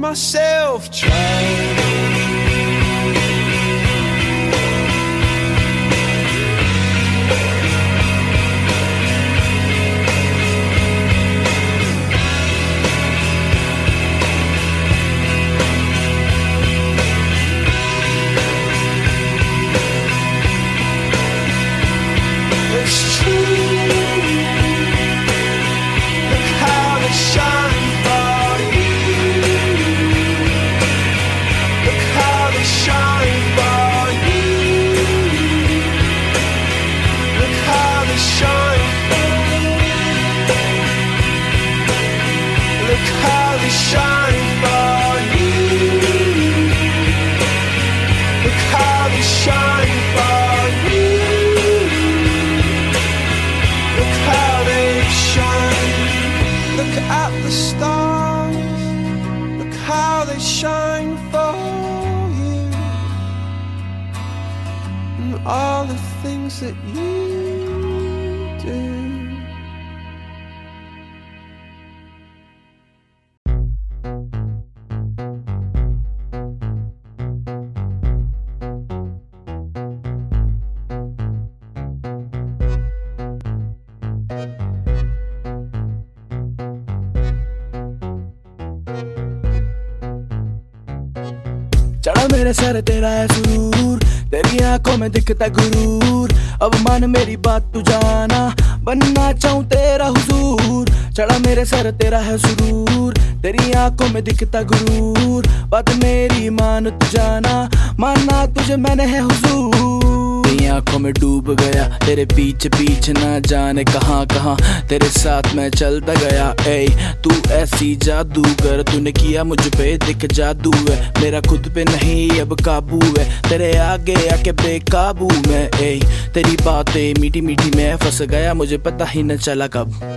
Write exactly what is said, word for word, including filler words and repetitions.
myself trying. It's true. Look how they shine for you. Look how they shine for you. Look how they shine. Look how they shine for you. Look how they shine for you. Look at the stars, look how they shine for you, and all the things that you do. चढ़ा मेरे sir तेरा है सुरूर, तेरी आंखों में दिखता गुरूर। अब मान मेरी बात तू जाना, बनना चाहूं तेरा हुजूर। चढ़ा मेरे सर तेरा है सुरूर, तेरी आंखों में दिखता गुरूर। बात मेरी मान तू जाना, मानना तुझे मैंने है हुजूर। तेरी आंखों में डूब गया, तेरे पीछे पीछे ना जाने कहां कहां तेरे साथ मैं चलता गया। ए तू ऐसी जादूगर, तूने किया मुझ पे दिख जादू है। मेरा खुद पे नहीं अब काबू है, तेरे आगे आके बेकाबू मैं। ए तेरी बातें मीठी मीठी मैं फंस गया, मुझे पता ही न चला कब।